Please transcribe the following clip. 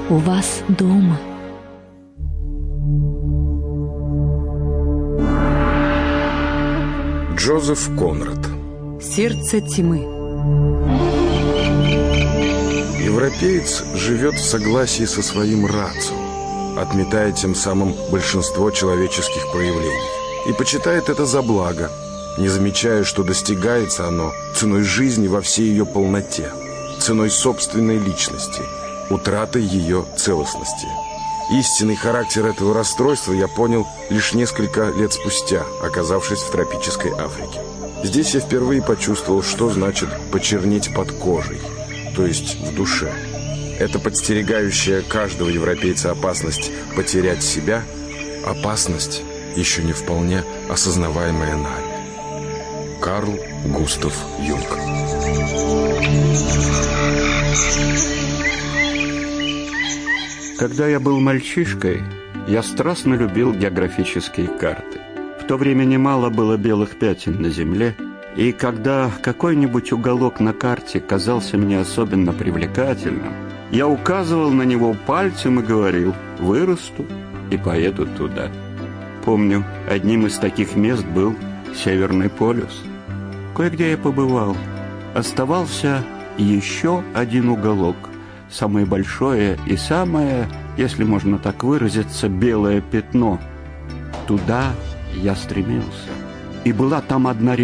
у вас дома. Джозеф Конрад. Сердце тьмы. Европеец живет в согласии со своим рацио, отметая тем самым большинство человеческих проявлений, и почитает это за благо, не замечая, что достигается оно ценой жизни во всей ее полноте, ценой собственной личности, утратой ее целостности. Истинный характер этого расстройства я понял лишь несколько лет спустя, оказавшись в тропической Африке. Здесь я впервые почувствовал, что значит почернеть под кожей, то есть в душе. Это подстерегающая каждого европейца опасность потерять себя, опасность, еще не вполне осознаваемая нами. Карл Густав Юнг. Когда я был мальчишкой, я страстно любил географические карты. В то время немало было белых пятен на земле, и когда какой-нибудь уголок на карте казался мне особенно привлекательным, я указывал на него пальцем и говорил: «Вырасту и поеду туда». Помню, одним из таких мест был Северный полюс. Кое-где я побывал. Оставался еще один уголок, самое большое и самое, если можно так выразиться, белое пятно. Туда я стремился. И была там одна река.